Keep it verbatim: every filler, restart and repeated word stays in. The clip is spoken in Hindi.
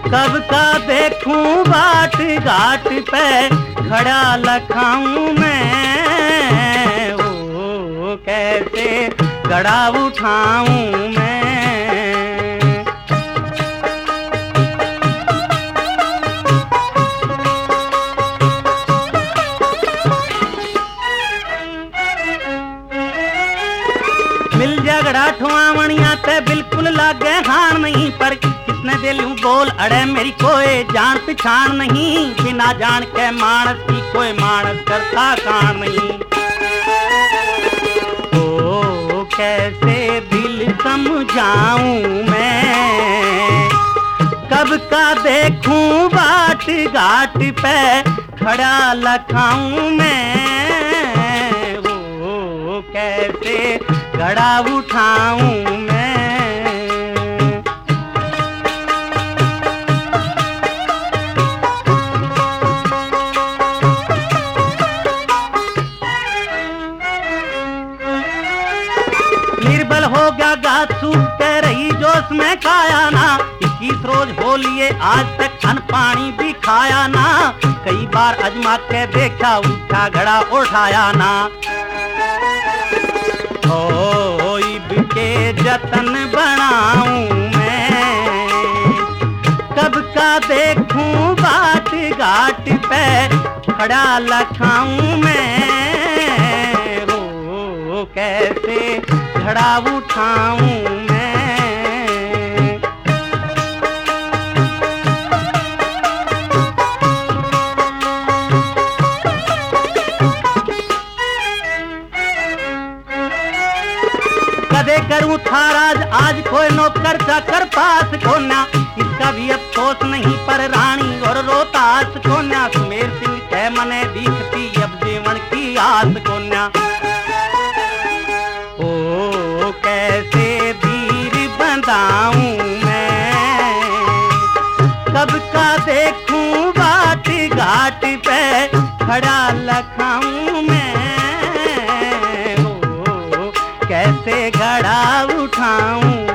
कब का देखूं बाट घाट पे खड़ा लखाऊं मैं, ओ कैसे घड़ा उठाऊं मैं। मिल झगड़ा ठुआवणिया ते बिल्कुल लागे हार नहीं, पर किसने दिलूं बोल अड़े मेरी कोई जान पिछाण नहीं। बिना जान के मानस की कोई मानस करता कान नहीं। ओ कैसे दिल समझाऊं मैं, कब का देखूं बाट घाट पे खड़ा लखाऊं मैं, ओ कैसे घड़ा उठाऊं मैं। निर्बल हो गया गाछ सूख के रही जोश में खाया ना, इक्कीस रोज हो लिए आज तक अन्न पानी भी खाया ना। कई बार अजमा के देखा उठा घड़ा उठाया ना। ओ इब के जतन बनाऊं मैं, कब का देखूं बाट घाट पे खड़ा लखाऊं मैं, ओ कैसे घड़ा उठाऊं मैं। कदे करूं थाराज आज कोई नौकर चाकर पास कोन्या, इसका भी अफसोस नहीं पर रानी और रोहतास कोन्या। सुमेर सिंह है मने दिखती अब जीवन की आस कोन्या। ओ कैसे धीर बंधाऊं मैं, कब का देखूं बाट घाट पे खड़ा लखाऊं मैं, ओ कैसे घड़ा उठाऊं।